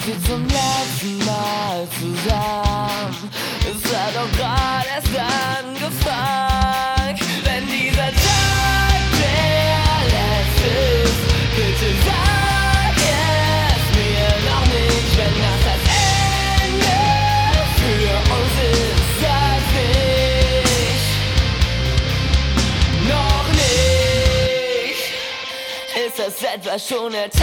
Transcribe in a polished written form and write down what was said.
wir zum letzten Mal zusammen. Es hat doch gerade erst angefangen. Wenn dieser Tag der letzte ist, bitte sag es mir noch nicht. Wenn das Ende für uns ist, sag nicht. Noch nicht. Ist das etwa schon erteilt?